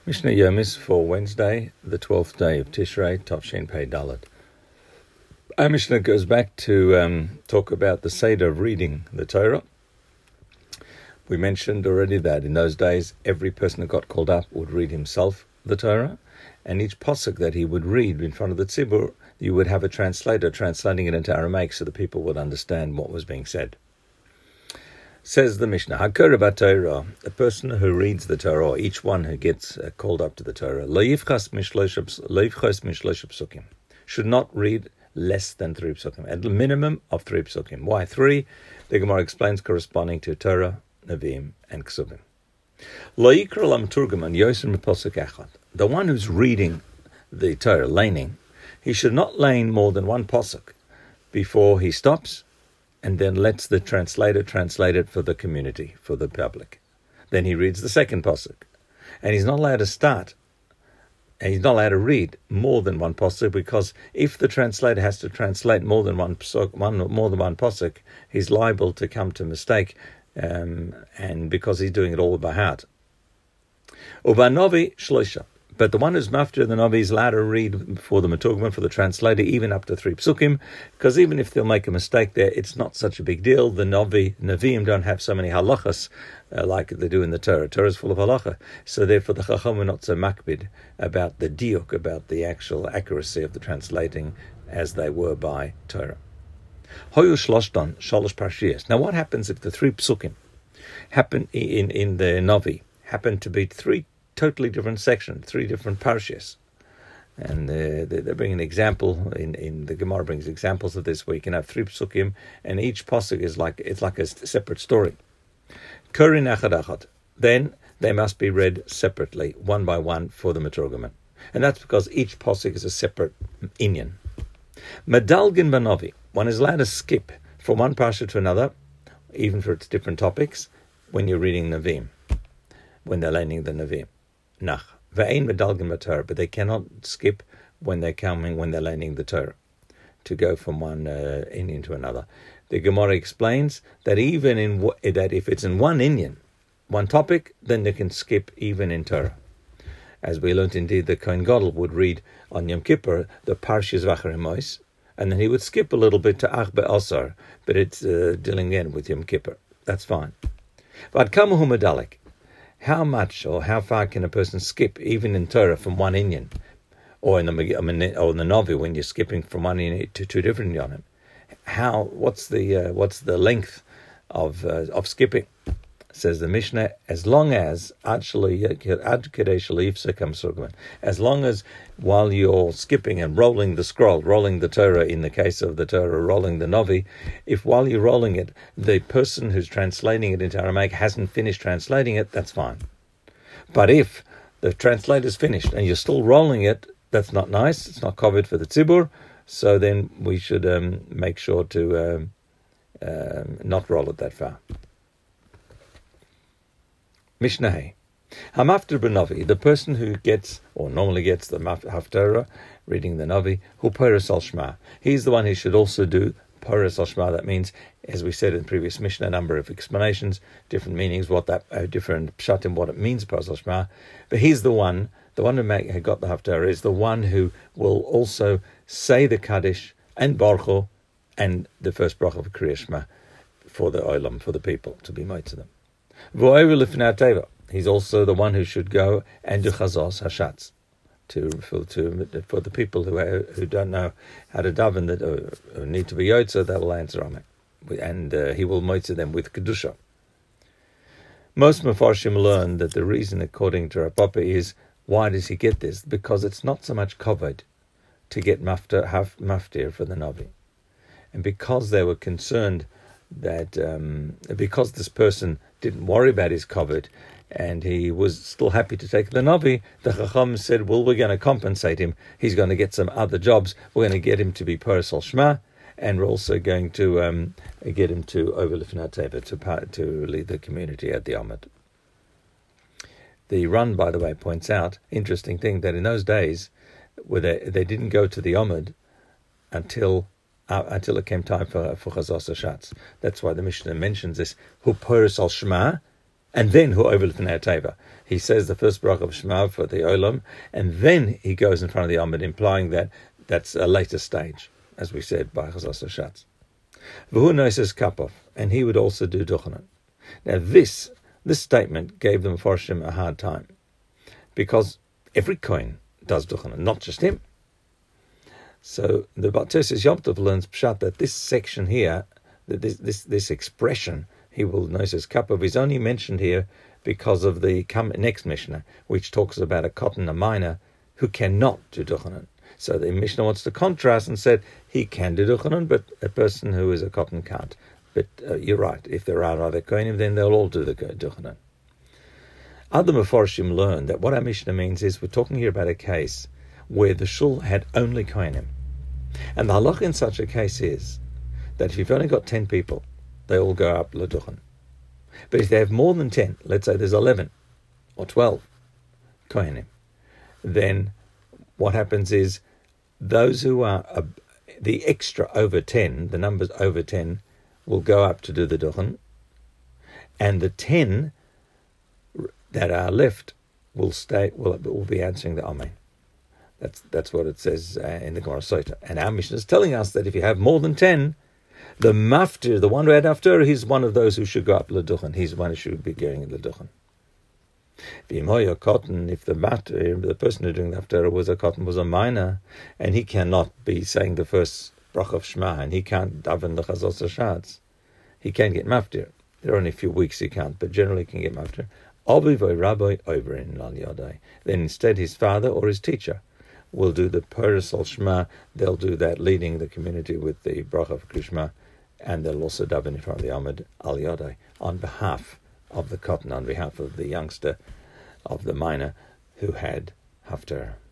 Mishnah Yomis for Wednesday, the 12th day of Tishrei, Tavshin Pei Dalet. Our Mishnah goes back to talk about the Seder of reading the Torah. We mentioned already that in those days, every person who got called up would read himself the Torah, and each pasuk that he would read in front of the tzibur, you would have a translator translating it into Aramaic so the people would understand what was being said. Says the Mishnah, HaKoreh b'Torah, a person who reads the Torah, or each one who gets called up to the Torah, lo yifchas mishlosh psukim, should not read less than 3 psukim, at the minimum of 3 psukim. Why 3? The Gemara explains corresponding to Torah, Nevi'im, and Ksuvim. Lo yikra lam turgaman yoser mipasuk echad. The one who's reading the Torah, laning, he should not lane more than 1 pasuk before he stops, and then lets the translator translate it for the community, for the public. Then he reads the second pasuk. And he's not allowed to start, and he's not allowed to read more than 1 pasuk, because if the translator has to translate more than one pasuk, he's liable to come to mistake, and because he's doing it all by heart. Uva novi shloisha. But the one who's maftir the Navi is allowed to read for the Maturgman, for the translator, even up to 3 psukim, because even if they'll make a mistake there, it's not such a big deal. The Nevi'im don't have so many halachas like they do in the Torah. Torah is full of halacha. So therefore the Chacham are not so makbid about the diuk, about the actual accuracy of the translating as they were by Torah. Hoyu shloshtan shalosh parshiyas. Now what happens if the 3 psukim happen in the Navi happen to be 3 totally different sections, 3 different parshas, and they bring an example. In the Gemara brings examples of this. Where you can have 3 psukim, and each pasuk is like a separate story. Korin achad achad. Then they must be read separately, one by one, for the Maturgaman, and that's because each pasuk is a separate inyan. Medalgin banavi. One is allowed to skip from one parsha to another, even for its different topics, when you're reading Nevi'im, when they're learning the Nevi'im. Nach. Ve'ein medalgin b'Torah, but they cannot skip when they're learning the Torah, to go from one Inyan to another. The Gemara explains that even that if it's in one Inyan, one topic, then they can skip even in Torah. As we learnt, indeed, the Kohen Gadol would read on Yom Kippur the Parshas V'achar Mois, and then he would skip a little bit to Ach Be'asar, but it's dealing again with Yom Kippur. That's fine. But Kamuhu Medalik. How much or how far can a person skip, even in Torah, from one inyan, or in the Navi when you're skipping from one inyan to 2 different inyanim? What's the length of skipping? Says the Mishnah, as long as as long as while you're skipping and rolling the scroll, rolling the Torah in the case of the Torah, rolling the Navi, if while you're rolling it, the person who's translating it into Aramaic hasn't finished translating it, that's fine. But if the translator's finished and you're still rolling it, that's not nice. It's not covered for the tzibur. So then we should make sure to not roll it that far. Mishnah Hamafter b'Navi, the person who gets, or normally gets, the Haftarah, reading the Navi, hu Poros al Shema. He's the one who should also do Poros al Shema. That means, as we said in the previous Mishnah, a number of explanations, different meanings, different pshatim, what it means, Poros al Shema. But he's the one who got the Haftarah, is the one who will also say the Kaddish and Baruch and the first bracha of Kriya Shema for the Olam, for the people, to be made to them. He's also the one who should go and do Chazos Hashatz for the people who don't know how to daven, that need to be Yotzer, that will answer on it, and he will moitze them with Kedusha. Most Mefarshim learn that the reason, according to Rav Papa, is why does he get this? Because it's not so much covered to get maftir for the Navi, and because they were concerned that because this person didn't worry about his covet and he was still happy to take the Navi, the Chacham said, well, we're going to compensate him. He's going to get some other jobs. We're going to get him to be Poros al Shema, and we're also going to get him to over Lifnei Teva, to lead the community at the Amud. The Run, by the way, points out, interesting thing, that in those days, where they didn't go to the Amud until it came time for Chazos Hashatz. That's why the Mishnah mentions this, Hu Poros al Shema, And then hu ovel l'fnei teva. He says the first bracha of Shema for the Olam, and then he goes in front of the Amud, implying that that's a later stage, as we said by Chazos Hashatz. V'hu noises kapov, and he would also do duchanan. Now this statement gave the Mefarshim a hard time, because every kohen does duchanan, not just him. So the Bartesis Yom Tov learns pshat that this section here, this expression, he will noises kapov, is only mentioned here because of the next Mishnah, which talks about a cotton, a miner, who cannot do duchanan. So the Mishnah wants to contrast and said he can do duchanan, but a person who is a cotton can't. But you're right, if there are other kohenim, then they'll all do the duchanan. Other Mefarshim learn that what our Mishnah means is we're talking here about a case where the shul had only kohenim. And the halacha in such a case is that if you've only got 10 people, they all go up l'duchanan. But if they have more than 10, let's say there's 11 or 12 kohenim, then what happens is those who are the extra over 10, the numbers over 10, will go up to do the duchen, and the 10 that are left will be answering the Amen. That's what it says in the Gemara Sota. And our Mishnah is telling us that if you have more than 10, the maftir, the one who had after, he's one of those who should go up l'duchen. He's one who should be going l'duchen. If the person who doing the after was a minor, and he cannot be saying the first bracha of Shema, and he can't daven the Chazos Hashatz, he can get maftir. There are only a few weeks he can't, but generally he can get maftir. Then instead his father or his teacher will do the Peres al Shema. They'll do that, leading the community with the bracha of Krishma, and they'll also daven in front of the Amud al Yodai on behalf of the cotton, on behalf of the youngster, of the minor who had haftarah.